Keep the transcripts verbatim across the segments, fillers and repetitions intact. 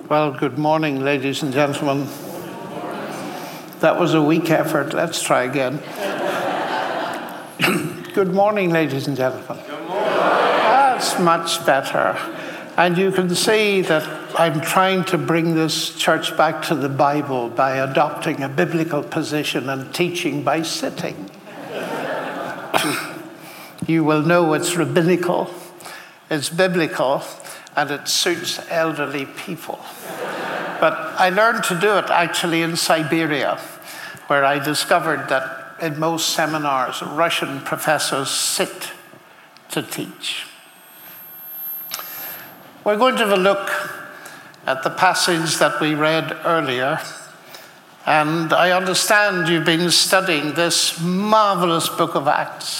Well, good morning, ladies and gentlemen. That was a weak effort. Let's try again. Good morning, ladies and gentlemen. Good morning. That's much better. And you can see that I'm trying to bring this church back to the Bible by adopting a biblical position and teaching by sitting. You will know it's rabbinical, it's biblical, and it suits elderly people. But I learned to do it actually in Siberia, where I discovered that in most seminars, Russian professors sit to teach. We're going to have a look at the passage that we read earlier, and I understand you've been studying this marvelous book of Acts,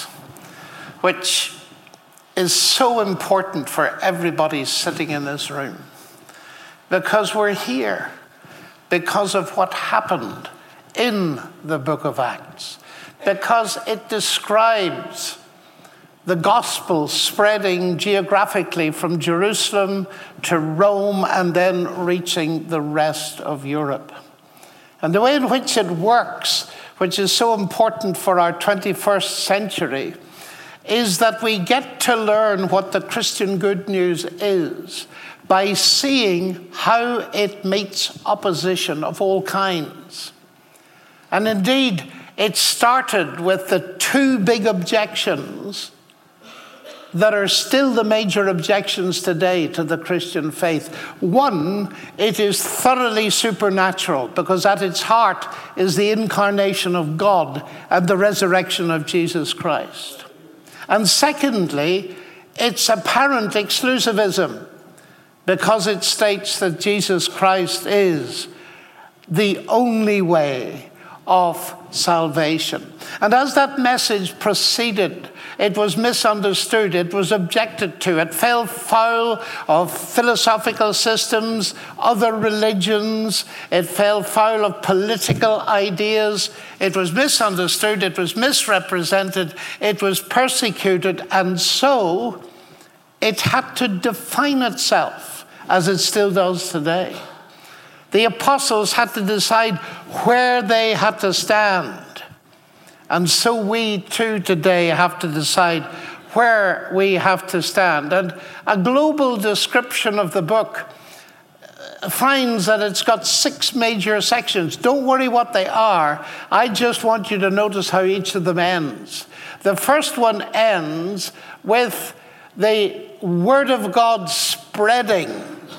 which is so important for everybody sitting in this room, because we're here because of what happened in the book of Acts, because it describes the gospel spreading geographically from Jerusalem to Rome and then reaching the rest of Europe. And the way in which it works, which is so important for our twenty-first century, is that we get to learn what the Christian good news is by seeing how it meets opposition of all kinds. And indeed, it started with the two big objections that are still the major objections today to the Christian faith. One, it is thoroughly supernatural, because at its heart is the incarnation of God and the resurrection of Jesus Christ. And secondly, it's apparent exclusivism, because it states that Jesus Christ is the only way of salvation. And as that message proceeded, it was misunderstood, it was objected to, it fell foul of philosophical systems, other religions, it fell foul of political ideas, it was misunderstood, it was misrepresented, it was persecuted, and so it had to define itself, as it still does today. The apostles had to decide where they had to stand. And so we too today have to decide where we have to stand. And a global description of the book finds that it's got six major sections. Don't worry what they are. I just want you to notice how each of them ends. The first one ends with the Word of God spreading.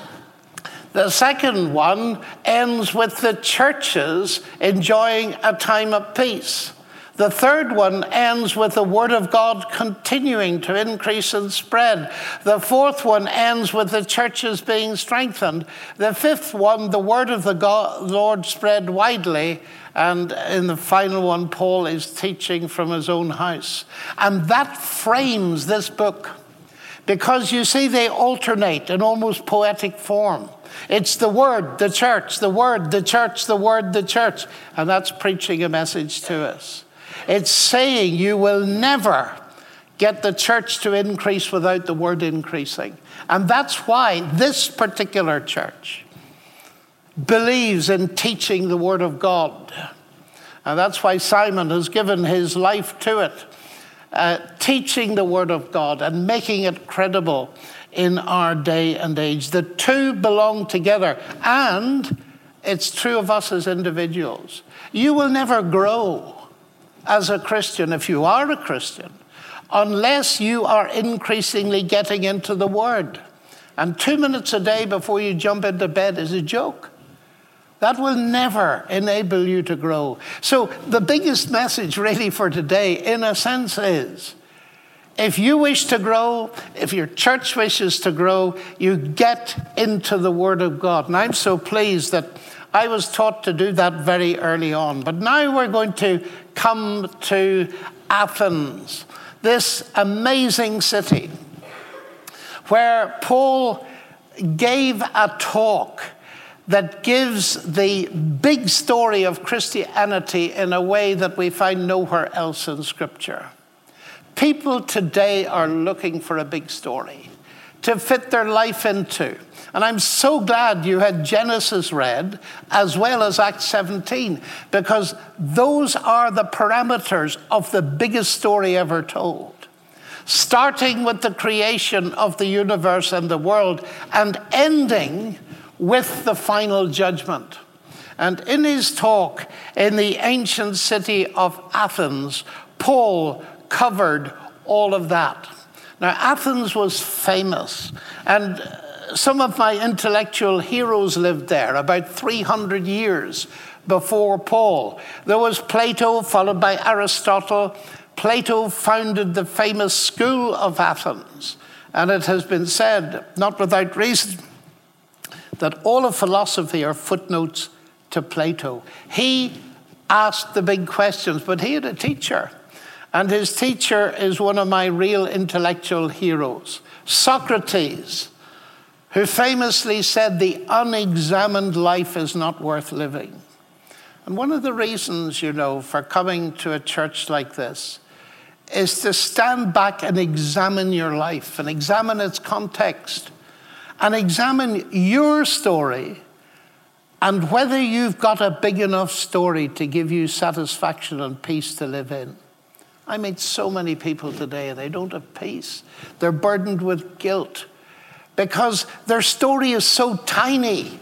The second one ends with the churches enjoying a time of peace. The third one ends with the Word of God continuing to increase and spread. The fourth one ends with the churches being strengthened. The fifth one, the Word of the God, Lord spread widely. And in the final one, Paul is teaching from his own house. And that frames this book, because you see they alternate in almost poetic form. It's the Word, the church, the Word, the church, the Word, the church. And that's preaching a message to us. It's saying you will never get the church to increase without the Word increasing. And that's why this particular church believes in teaching the Word of God. And that's why Simon has given his life to it, uh, teaching the Word of God and making it credible in our day and age. The two belong together, and it's true of us as individuals. You will never grow as a Christian, if you are a Christian, unless you are increasingly getting into the Word. And two minutes a day before you jump into bed is a joke. That will never enable you to grow. So the biggest message really for today, in a sense, is if you wish to grow, if your church wishes to grow, you get into the Word of God. And I'm so pleased that I was taught to do that very early on. But now we're going to come to Athens, this amazing city where Paul gave a talk that gives the big story of Christianity in a way that we find nowhere else in Scripture. People today are looking for a big story. to fit their life into. And I'm so glad you had Genesis read as well as Acts seventeen, because those are the parameters of the biggest story ever told. Starting with the creation of the universe and the world, and ending with the final judgment. And in his talk in the ancient city of Athens, Paul covered all of that. Now, Athens was famous, and some of my intellectual heroes lived there about three hundred years before Paul. There was Plato, followed by Aristotle. Plato founded the famous school of Athens, and it has been said, not without reason, that all of philosophy are footnotes to Plato. He asked the big questions, but he had a teacher, and his teacher is one of my real intellectual heroes, Socrates, who famously said, "The unexamined life is not worth living." And one of the reasons, you know, for coming to a church like this is to stand back and examine your life and examine its context and examine your story and whether you've got a big enough story to give you satisfaction and peace to live in. I meet so many people today and they don't have peace. They're burdened with guilt because their story is so tiny.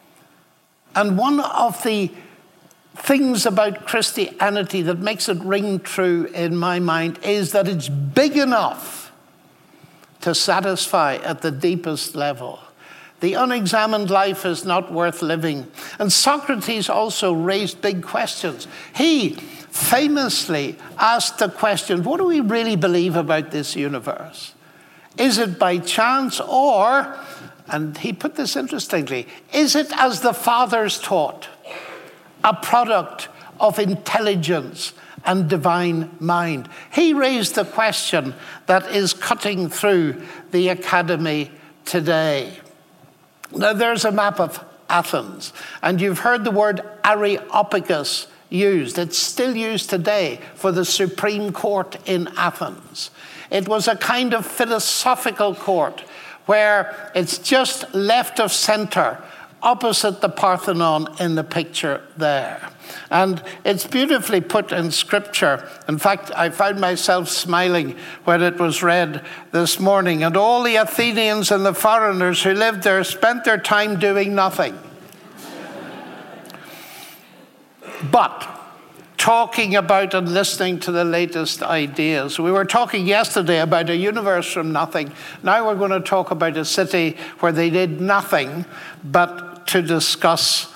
And one of the things about Christianity that makes it ring true in my mind is that it's big enough to satisfy at the deepest level. The unexamined life is not worth living. And Socrates also raised big questions. He famously asked the question, what do we really believe about this universe? Is it by chance or, and he put this interestingly, is it as the fathers taught? A product of intelligence and divine mind. He raised the question that is cutting through the academy today. Now, there's a map of Athens, and you've heard the word Areopagus used. It's still used today for the Supreme Court in Athens. It was a kind of philosophical court where it's just left of center, opposite the Parthenon in the picture there. And it's beautifully put in scripture. In fact, I found myself smiling when it was read this morning. And all the Athenians and the foreigners who lived there spent their time doing nothing but talking about and listening to the latest ideas. We were talking yesterday about a universe from nothing. Now we're going to talk about a city where they did nothing but to discuss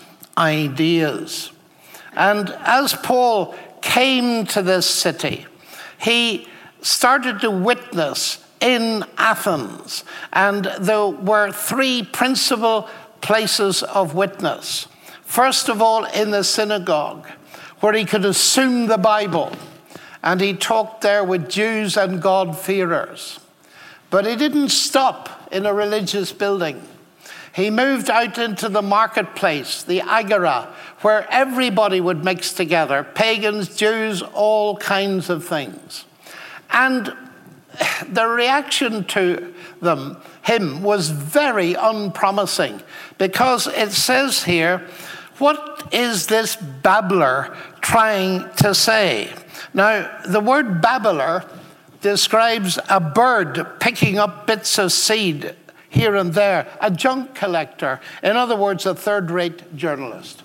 ideas. And as Paul came to this city, he started to witness in Athens. And there were three principal places of witness. First of all, in the synagogue, where he could assume the Bible, and he talked there with Jews and God-fearers. But he didn't stop in a religious building. He moved out into the marketplace, the agora, where everybody would mix together, pagans, Jews, all kinds of things. And the reaction to them, him, was very unpromising, because it says here, what is this babbler trying to say? Now, the word babbler describes a bird picking up bits of seed here and there, a junk collector. In other words, a third-rate journalist.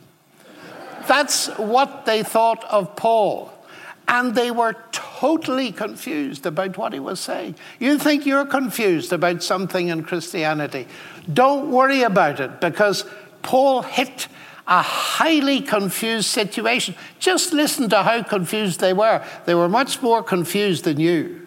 That's what they thought of Paul. And they were totally confused about what he was saying. You think you're confused about something in Christianity? Don't worry about it, because Paul hit a highly confused situation. Just listen to how confused they were. They were much more confused than you,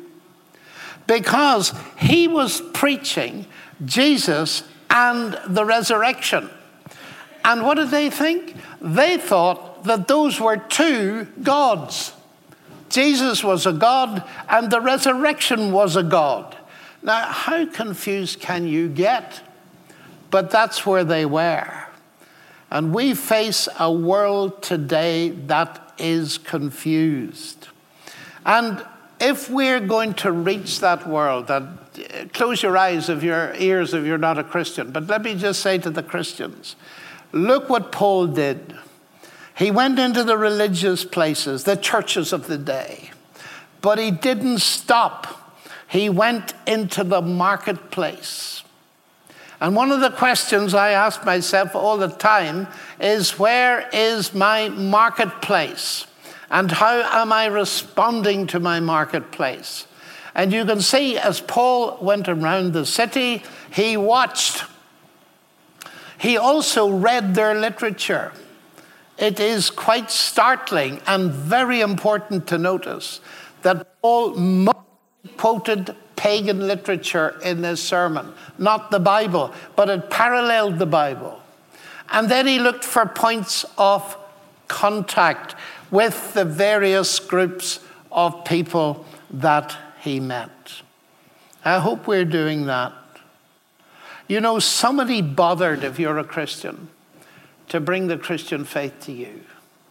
because he was preaching Jesus and the resurrection. And what did they think? They thought that those were two gods. Jesus was a god and the resurrection was a god. Now, how confused can you get? But that's where they were. And we face a world today that is confused. And if we're going to reach that world, and close your eyes of your ears if you're not a Christian. But let me just say to the Christians, look what Paul did. He went into the religious places, the churches of the day. But he didn't stop. He went into the marketplace. And one of the questions I ask myself all the time is, where is my marketplace? And how am I responding to my marketplace? And you can see as Paul went around the city, he watched. He also read their literature. It is quite startling and very important to notice that Paul mostly quoted pagan literature in this sermon, not the Bible, but it paralleled the Bible. And then he looked for points of contact with the various groups of people that he met. I hope we're doing that. You know, somebody bothered, if you're a Christian, to bring the Christian faith to you.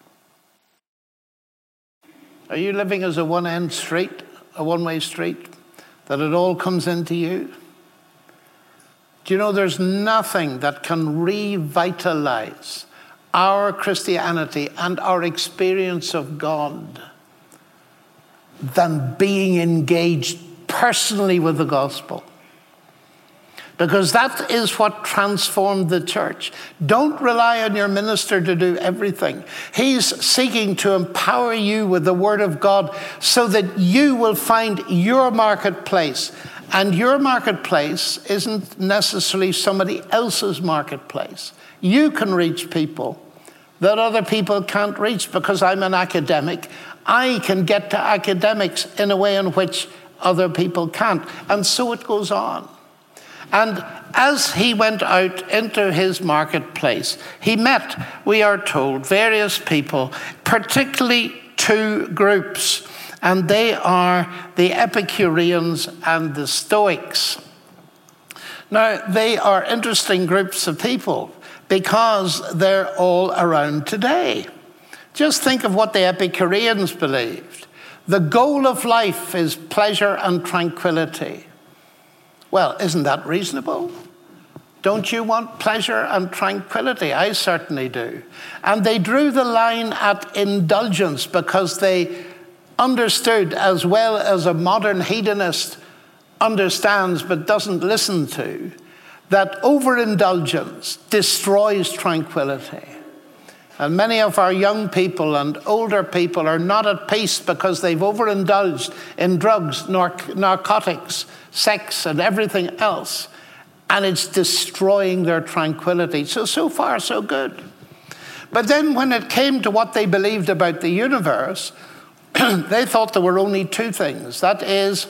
Are you living as a one-end street, a one-way street, that it all comes into you? Do you know there's nothing that can revitalize our Christianity and our experience of God than being engaged personally with the gospel? Because that is what transformed the church. Don't rely on your minister to do everything. He's seeking to empower you with the word of God so that you will find your marketplace. And your marketplace isn't necessarily somebody else's marketplace. You can reach people that other people can't reach. Because I'm an academic, I can get to academics in a way in which other people can't. And so it goes on. And as he went out into his marketplace, he met, we are told, various people, particularly two groups, and they are the Epicureans and the Stoics. Now, they are interesting groups of people because they're all around today. Just think of what the Epicureans believed. The goal of life is pleasure and tranquility. Well, isn't that reasonable? Don't you want pleasure and tranquility? I certainly do. And they drew the line at indulgence because they understood, as well as a modern hedonist understands but doesn't listen to, that overindulgence destroys tranquility. And many of our young people and older people are not at peace because they've overindulged in drugs, narc- narcotics, sex, and everything else. And it's destroying their tranquility. So, so far, so good. But then when it came to what they believed about the universe, they thought there were only two things. That is,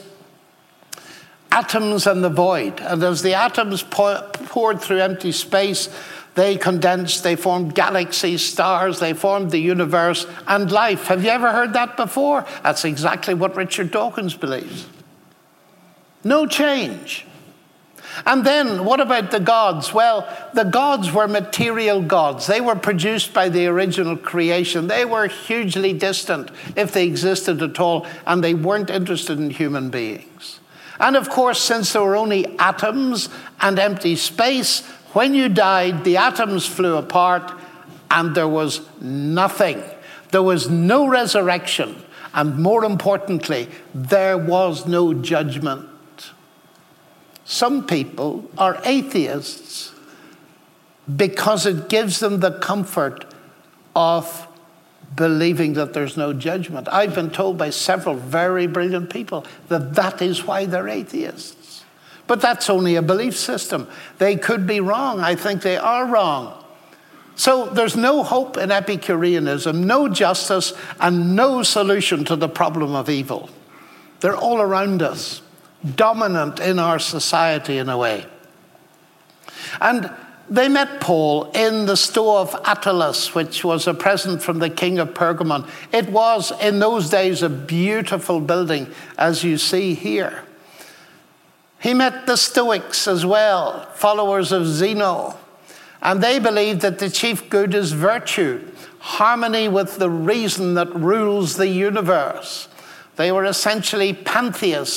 atoms and the void. And as the atoms pour- poured through empty space, they condensed, they formed galaxies, stars, they formed the universe and life. Have you ever heard that before? That's exactly what Richard Dawkins believes. No change. And then, what about the gods? Well, the gods were material gods. They were produced by the original creation. They were hugely distant, if they existed at all, and they weren't interested in human beings. And of course, since there were only atoms and empty space, when you died, the atoms flew apart, and there was nothing. There was no resurrection, and more importantly, there was no judgment. Some people are atheists because it gives them the comfort of believing that there's no judgment. I've been told by several very brilliant people that that is why they're atheists. But that's only a belief system. They could be wrong. I think they are wrong. So there's no hope in Epicureanism, no justice, and no solution to the problem of evil. They're all around us, dominant in our society in a way. And they met Paul in the Stoa of Attalus, which was a present from the king of Pergamon. It was, in those days, a beautiful building, as you see here. He met the Stoics as well, followers of Zeno. And they believed that the chief good is virtue, harmony with the reason that rules the universe. They were essentially pantheists,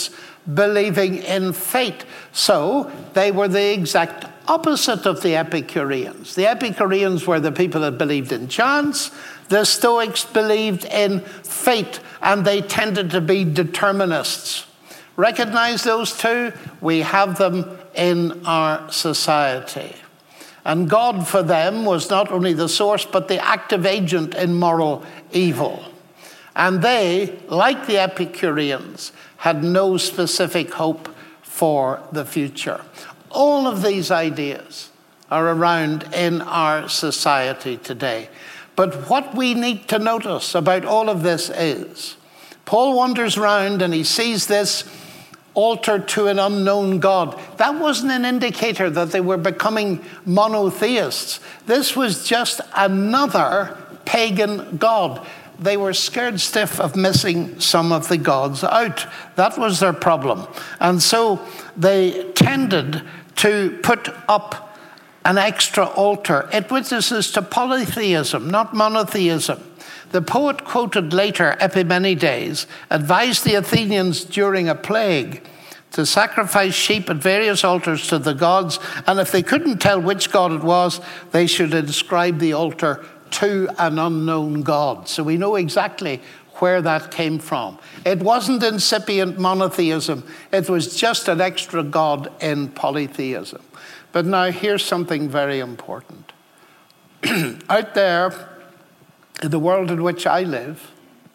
believing in fate. So they were the exact opposite of the Epicureans. The Epicureans were the people that believed in chance. The Stoics believed in fate, and they tended to be determinists. Recognize those two? We have them in our society. And God for them was not only the source, but the active agent in moral evil. And they, like the Epicureans, had no specific hope for the future. All of these ideas are around in our society today. But what we need to notice about all of this is, Paul wanders around and he sees this altar to an unknown God. That wasn't an indicator that they were becoming monotheists. This was just another pagan god. They were scared stiff of missing some of the gods out. That was their problem. And so they tended to put up an extra altar. It witnesses to polytheism, not monotheism. The poet quoted later, Epimenides, advised the Athenians during a plague to sacrifice sheep at various altars to the gods, and if they couldn't tell which god it was, they should inscribe the altar to an unknown god. So we know exactly where that came from. It wasn't incipient monotheism. It was just an extra god in polytheism. But now here's something very important. Out there, in the world in which I live,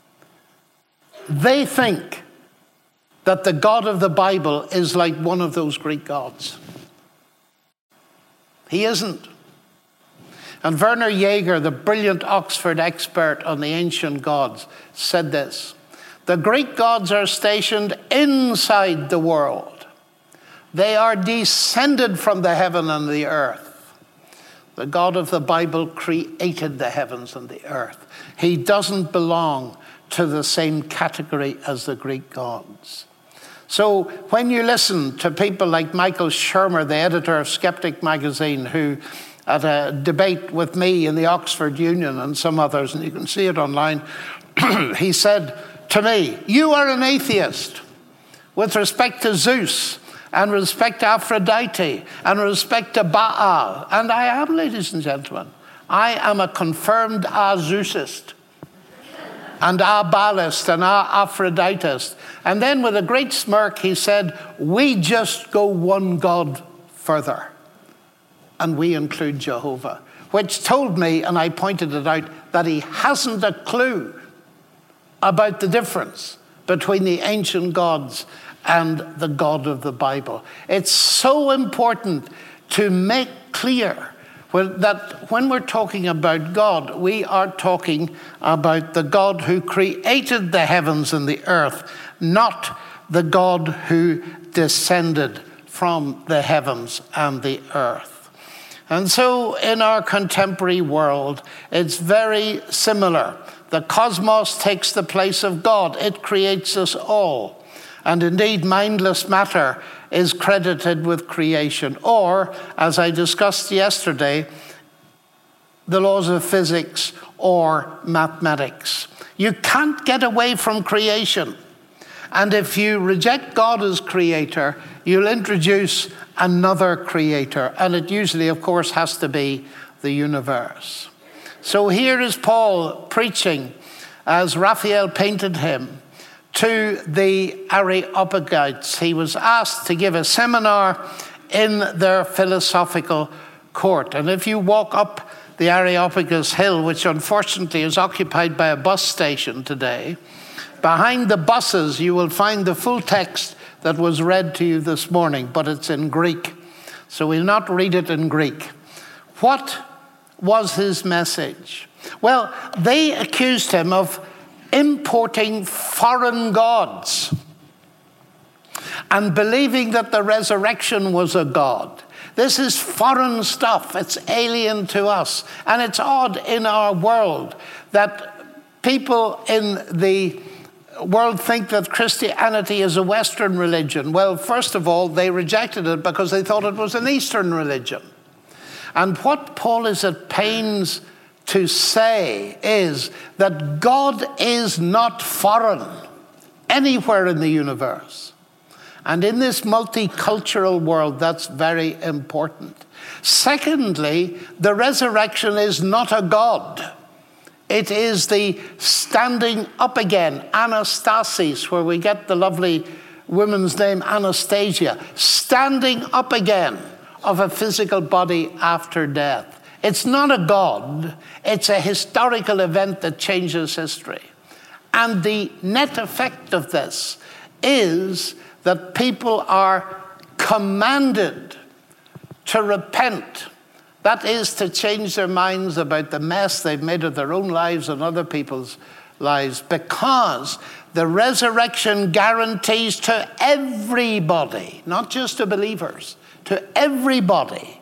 they think that the God of the Bible is like one of those Greek gods. He isn't. And Werner Jaeger, the brilliant Oxford expert on the ancient gods, said this: the Greek gods are stationed inside the world. They are descended from the heaven and the earth. The God of the Bible created the heavens and the earth. He doesn't belong to the same category as the Greek gods. So when you listen to people like Michael Shermer, the editor of Skeptic magazine, who at a debate with me in the Oxford Union and some others, and you can see it online, he said to me, "You are an atheist with respect to Zeus, and respect to Aphrodite, and respect to Baal." And I am, ladies and gentlemen. I am a confirmed Zeusist, and a Baalist, and a Aphroditist. And then with a great smirk, he said, we just go one God further. And we include Jehovah. Which told me, and I pointed it out, that he hasn't a clue about the difference between the ancient gods and the God of the Bible. It's so important to make clear that when we're talking about God, we are talking about the God who created the heavens and the earth, not the God who descended from the heavens and the earth. And so in our contemporary world, it's very similar. The cosmos takes the place of God. It creates us all. And indeed, mindless matter is credited with creation. Or, as I discussed yesterday, the laws of physics or mathematics. You can't get away from creation. And if you reject God as creator, you'll introduce another creator. And it usually, of course, has to be the universe. So here is Paul preaching, as Raphael painted him, to the Areopagites. He was asked to give a seminar in their philosophical court. And if you walk up the Areopagus Hill, which unfortunately is occupied by a bus station today, behind the buses you will find the full text that was read to you this morning, but it's in Greek. So we'll not read it in Greek. What was his message? Well, they accused him of importing foreign gods and believing that the resurrection was a god. This is foreign stuff. It's alien to us. And it's odd in our world that people in the world think that Christianity is a Western religion. Well, first of all, they rejected it because they thought it was an Eastern religion. And what Paul is at pains to say is that God is not foreign anywhere in the universe. And in this multicultural world, that's very important. Secondly, the resurrection is not a God. It is the standing up again, anastasis, where we get the lovely woman's name Anastasia, standing up again of a physical body after death. It's not a God, it's a historical event that changes history. And the net effect of this is that people are commanded to repent. That is, to change their minds about the mess they've made of their own lives and other people's lives, because the resurrection guarantees to everybody, not just to believers, to everybody,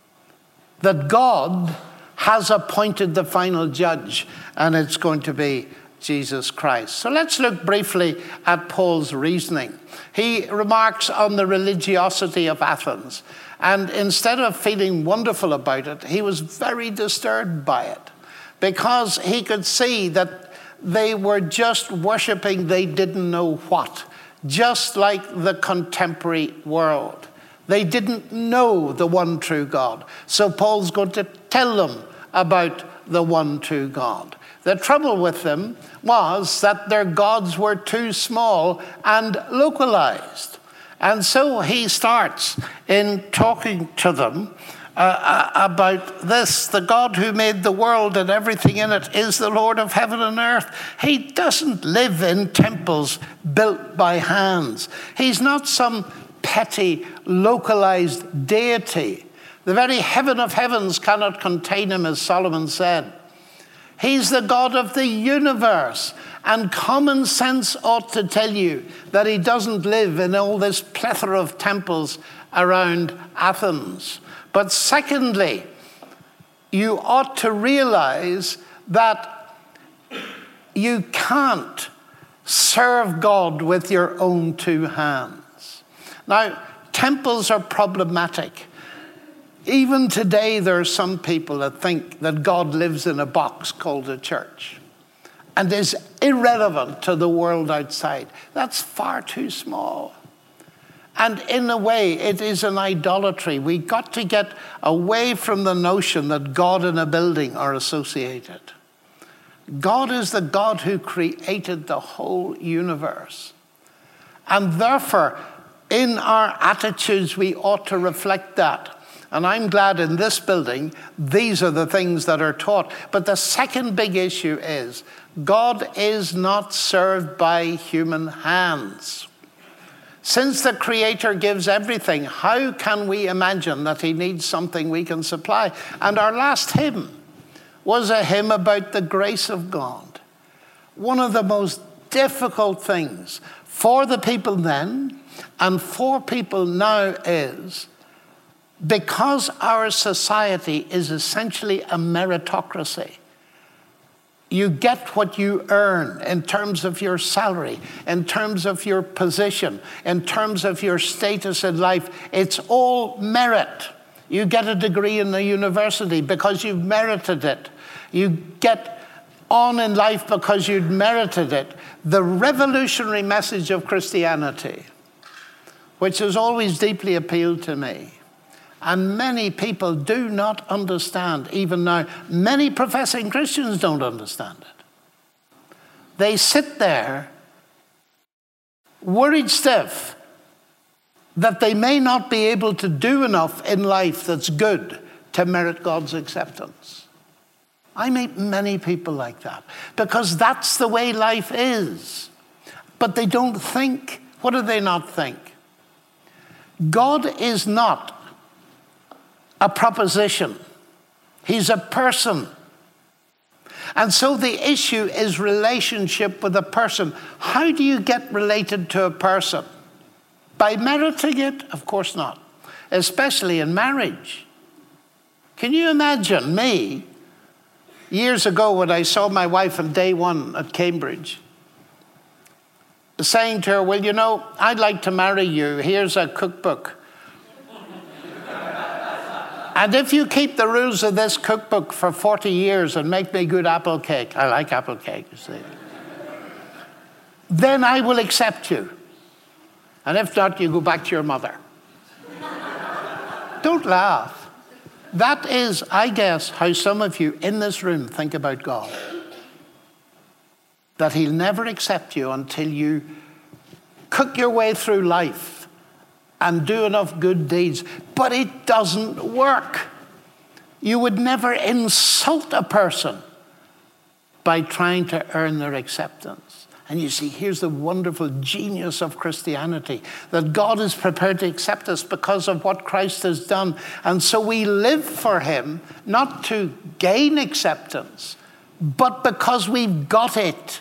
that God has appointed the final judge, and it's going to be Jesus Christ. So let's look briefly at Paul's reasoning. He remarks on the religiosity of Athens, and instead of feeling wonderful about it, he was very disturbed by it, because he could see that they were just worshiping they didn't know what, just like the contemporary world. They didn't know the one true God. So Paul's going to tell them about the one true God. The trouble with them was that their gods were too small and localized. And so he starts in talking to them uh, about this. The God who made the world and everything in it is the Lord of heaven and earth. He doesn't live in temples built by hands. He's not some petty, localized deity. The very heaven of heavens cannot contain him, as Solomon said. He's the God of the universe. And common sense ought to tell you that he doesn't live in all this plethora of temples around Athens. But secondly, you ought to realize that you can't serve God with your own two hands. Now, temples are problematic. Even today, there are some people that think that God lives in a box called a church and is irrelevant to the world outside. That's far too small. And in a way, it is an idolatry. We've got to get away from the notion that God and a building are associated. God is the God who created the whole universe. And therefore, in our attitudes, we ought to reflect that. And I'm glad in this building, these are the things that are taught. But the second big issue is God is not served by human hands. Since the Creator gives everything, how can we imagine that he needs something we can supply? And our last hymn was a hymn about the grace of God. One of the most difficult things for the people then and for people now is, because our society is essentially a meritocracy, you get what you earn in terms of your salary, in terms of your position, in terms of your status in life. It's all merit. You get a degree in the university because you've merited it. You get on in life because you'd merited it. The revolutionary message of Christianity, which has always deeply appealed to me, and many people do not understand, even now. Many professing Christians don't understand it. They sit there worried stiff that they may not be able to do enough in life that's good to merit God's acceptance. I meet many people like that because that's the way life is. But they don't think. What do they not think? God is not a proposition. He's a person. And so the issue is relationship with a person. How do you get related to a person? By meriting it? Of course not. Especially in marriage. Can you imagine me, years ago when I saw my wife on day one at Cambridge, saying to her, well, you know, I'd like to marry you. Here's a cookbook. And if you keep the rules of this cookbook for forty years and make me good apple cake, I like apple cake, you see, then I will accept you. And if not, you go back to your mother. Don't laugh. That is, I guess, how some of you in this room think about God. That he'll never accept you until you cook your way through life and do enough good deeds. But it doesn't work. You would never insult a person by trying to earn their acceptance. And you see, here's the wonderful genius of Christianity, that God is prepared to accept us because of what Christ has done. And so we live for him, not to gain acceptance, but because we've got it.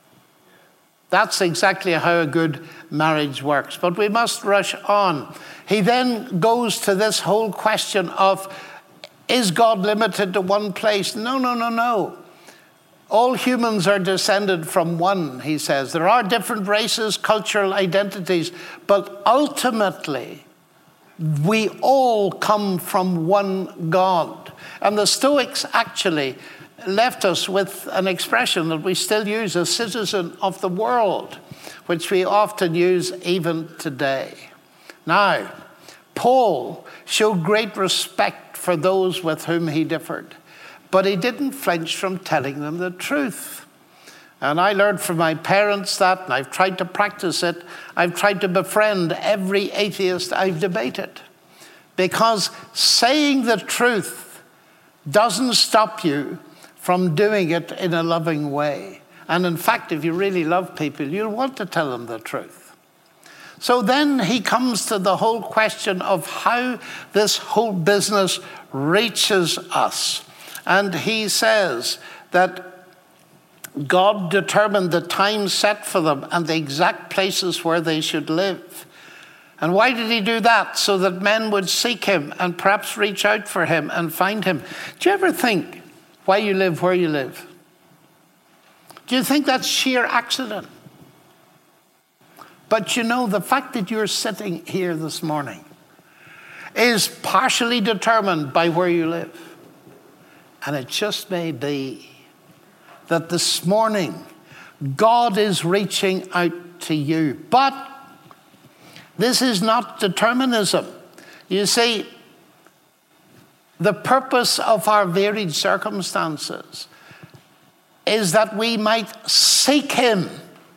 That's exactly how a good marriage works. But we must rush on. He then goes to this whole question of, is God limited to one place? No, no, no, no. All humans are descended from one, he says. There are different races, cultural identities, but ultimately, we all come from one God. And the Stoics actually left us with an expression that we still use, a citizen of the world, which we often use even today. Now, Paul showed great respect for those with whom he differed, but he didn't flinch from telling them the truth. And I learned from my parents that, and I've tried to practice it. I've tried to befriend every atheist I've debated, because saying the truth doesn't stop you from doing it in a loving way. And in fact, if you really love people, you'll want to tell them the truth. So then he comes to the whole question of how this whole business reaches us. And he says that God determined the time set for them and the exact places where they should live. And why did he do that? So that men would seek him and perhaps reach out for him and find him. Do you ever think why you live where you live? Do you think that's sheer accident? But you know, the fact that you're sitting here this morning is partially determined by where you live. And it just may be that this morning God is reaching out to you. But this is not determinism. You see, the purpose of our varied circumstances is that we might seek him.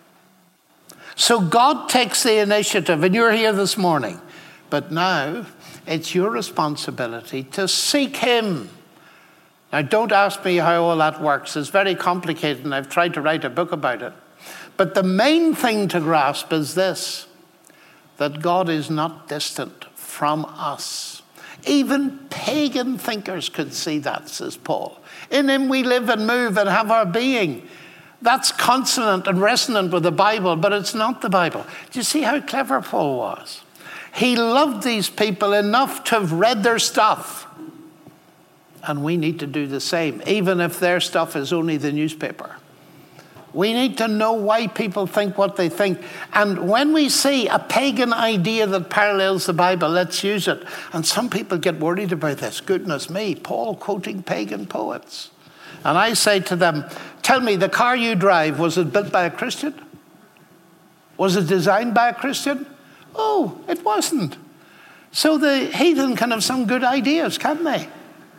So God takes the initiative, and you're here this morning. But now it's your responsibility to seek him. Now, don't ask me how all that works. It's very complicated, and I've tried to write a book about it. But the main thing to grasp is this, that God is not distant from us. Even pagan thinkers could see that, says Paul. In him we live and move and have our being. That's consonant and resonant with the Bible, but it's not the Bible. Do you see how clever Paul was? He loved these people enough to have read their stuff. And we need to do the same, even if their stuff is only the newspaper. We need to know why people think what they think. And when we see a pagan idea that parallels the Bible, let's use it. And some people get worried about this. Goodness me, Paul quoting pagan poets. And I say to them, tell me, the car you drive, was it built by a Christian? Was it designed by a Christian? Oh, it wasn't. So the heathen can have some good ideas, can't they?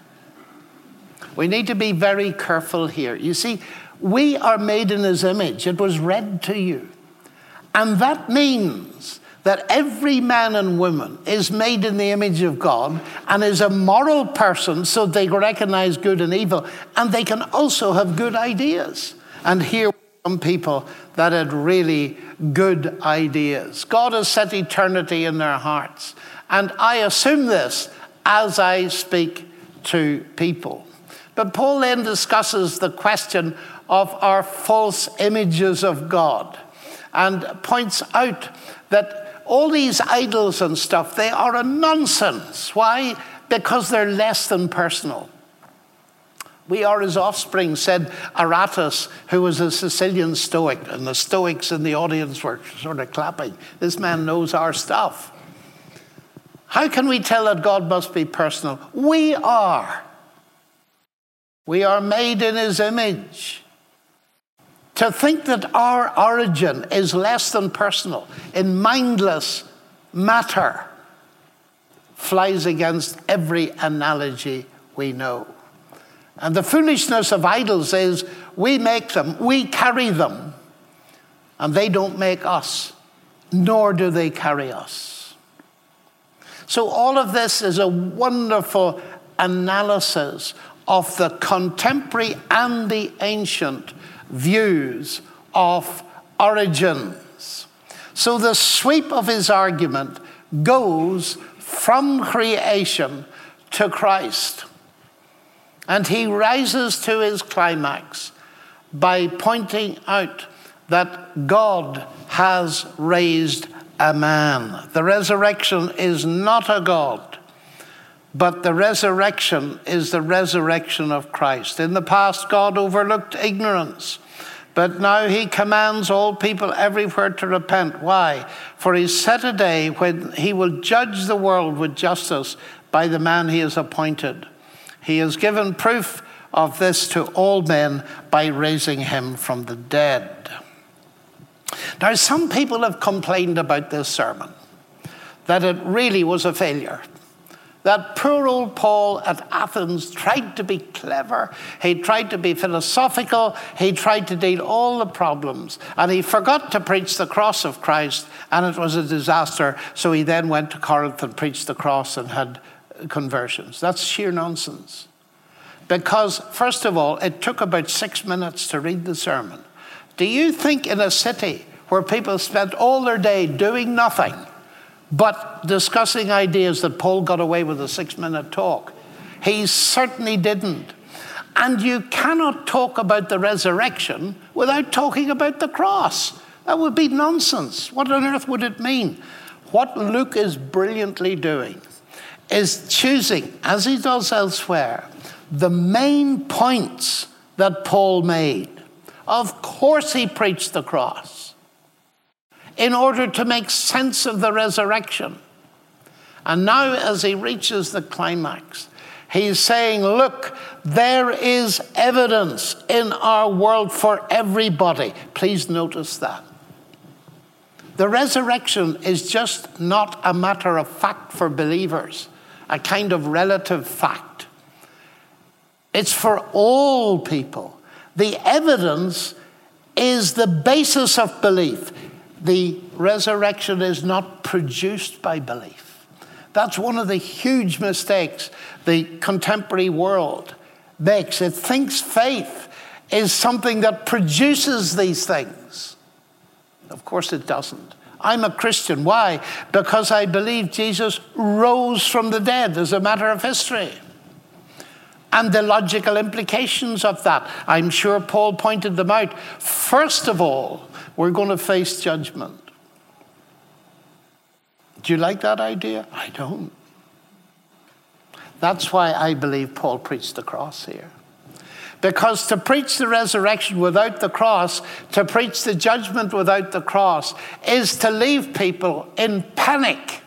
We need to be very careful here. You see, we are made in his image. It was read to you. And that means that every man and woman is made in the image of God and is a moral person, so they recognize good and evil. And they can also have good ideas. And here are some people that had really good ideas. God has set eternity in their hearts. And I assume this as I speak to people. But Paul then discusses the question of our false images of God and points out that all these idols and stuff, they are a nonsense. Why? Because they're less than personal. We are his offspring, said Aratus, who was a Sicilian Stoic, and the Stoics in the audience were sort of clapping. This man knows our stuff. How can we tell that God must be personal? We are. We are made in his image. To think that our origin is less than personal, in mindless matter, flies against every analogy we know. And the foolishness of idols is we make them, we carry them, and they don't make us, nor do they carry us. So all of this is a wonderful analysis of the contemporary and the ancient views of origins. So the sweep of his argument goes from creation to Christ. And he rises to his climax by pointing out that God has raised a man. The resurrection is not a God, but the resurrection is the resurrection of Christ. In the past, God overlooked ignorance, but now he commands all people everywhere to repent. Why? For he set a day when he will judge the world with justice by the man he has appointed. He has given proof of this to all men by raising him from the dead. Now, some people have complained about this sermon, that it really was a failure. That poor old Paul at Athens tried to be clever, he tried to be philosophical, he tried to deal all the problems, and he forgot to preach the cross of Christ, and it was a disaster. So he then went to Corinth and preached the cross and had conversions. That's sheer nonsense. Because, first of all, it took about six minutes to read the sermon. Do you think in a city where people spent all their day doing nothing but discussing ideas that Paul got away with a six-minute talk? He certainly didn't. And you cannot talk about the resurrection without talking about the cross. That would be nonsense. What on earth would it mean? What Luke is brilliantly doing is choosing, as he does elsewhere, the main points that Paul made. Of course he preached the cross in order to make sense of the resurrection. And now as he reaches the climax, he's saying, look, there is evidence in our world for everybody. Please notice that. The resurrection is just not a matter of fact for believers, a kind of relative fact. It's for all people. The evidence is the basis of belief. The resurrection is not produced by belief. That's one of the huge mistakes the contemporary world makes. It thinks faith is something that produces these things. Of course it doesn't. I'm a Christian. Why? Because I believe Jesus rose from the dead as a matter of history. And the logical implications of that, I'm sure Paul pointed them out. First of all, we're going to face judgment. Do you like that idea? I don't. That's why I believe Paul preached the cross here. Because to preach the resurrection without the cross, to preach the judgment without the cross, is to leave people in panic.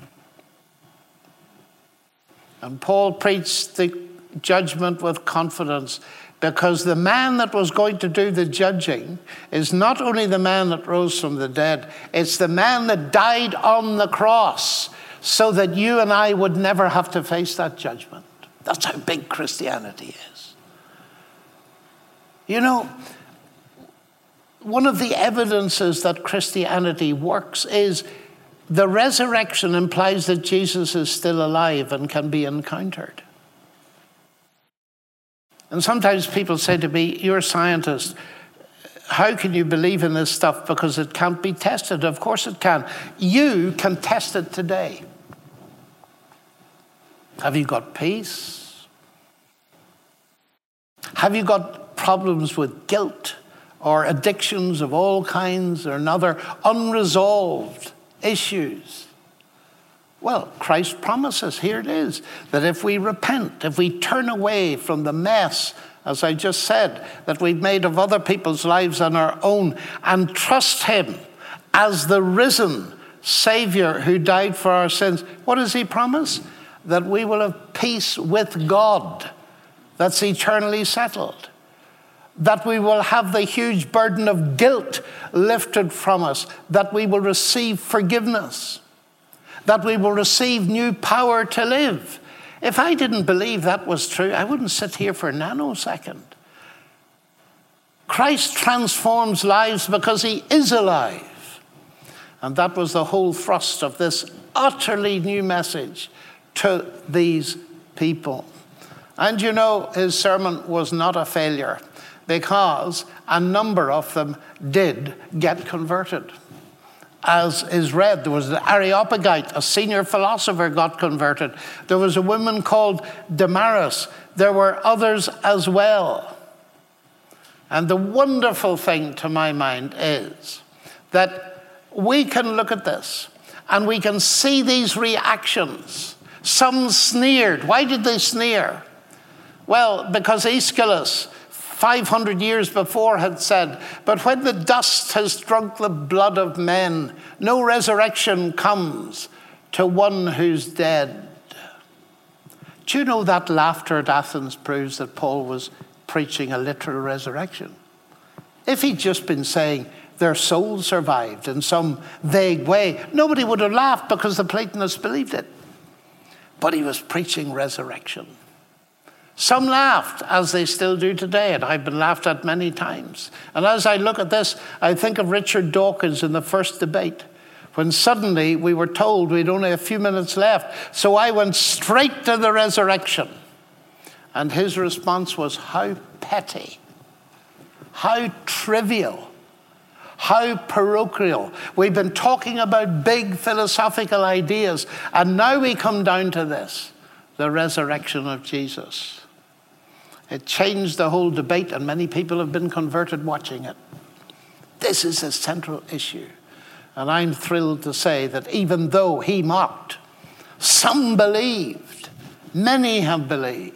And Paul preached the judgment with confidence, because the man that was going to do the judging is not only the man that rose from the dead, it's the man that died on the cross so that you and I would never have to face that judgment. That's how big Christianity is. You know, one of the evidences that Christianity works is the resurrection implies that Jesus is still alive and can be encountered. And sometimes people say to me, you're a scientist, how can you believe in this stuff because it can't be tested? Of course it can. You can test it today. Have you got peace? Have you got problems with guilt or addictions of all kinds or another, unresolved issues? Well, Christ promises, here it is, that if we repent, if we turn away from the mess, as I just said, that we've made of other people's lives and our own, and trust him as the risen Savior who died for our sins, what does he promise? That we will have peace with God. That's eternally settled. that we will have the huge burden of guilt lifted from us, that we will receive forgiveness, that we will receive new power to live. If I didn't believe that was true, I wouldn't sit here for a nanosecond. Christ transforms lives because he is alive. And that was the whole thrust of this utterly new message to these people. And you know, his sermon was not a failure, because a number of them did get converted. As is read, there was the Areopagite, a senior philosopher, got converted. There was a woman called Damaris. There were others as well. And the wonderful thing to my mind is that we can look at this and we can see these reactions. Some sneered. Why did they sneer? Well, because Aeschylus, five hundred years before, had said, "But when the dust has drunk the blood of men, no resurrection comes to one who's dead." Do you know that laughter at Athens proves that Paul was preaching a literal resurrection? If he'd just been saying their souls survived in some vague way, nobody would have laughed, because the Platonists believed it. But he was preaching resurrection. Some laughed, as they still do today, and I've been laughed at many times. And as I look at this, I think of Richard Dawkins in the first debate, when suddenly we were told we'd only a few minutes left. So I went straight to the resurrection. And his response was, how petty, how trivial, how parochial. We've been talking about big philosophical ideas, and now we come down to this, the resurrection of Jesus. It changed the whole debate, and many people have been converted watching it. This is a central issue. And I'm thrilled to say that even though he mocked, some believed. Many have believed.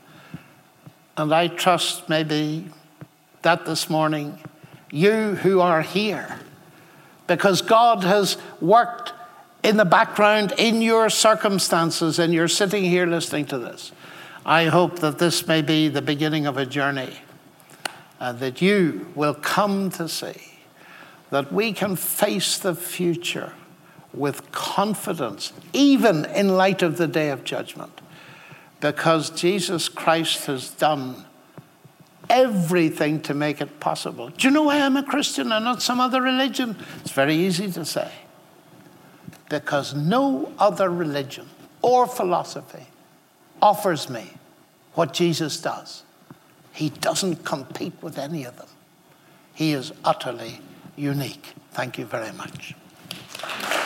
And I trust maybe that this morning, you who are here, because God has worked in the background in your circumstances, and you're sitting here listening to this, I hope that this may be the beginning of a journey, and that you will come to see that we can face the future with confidence, even in light of the day of judgment, because Jesus Christ has done everything to make it possible. Do you know why I'm a Christian and not some other religion? It's very easy to say. Because no other religion or philosophy offers me what Jesus does. He doesn't compete with any of them. He is utterly unique. Thank you very much.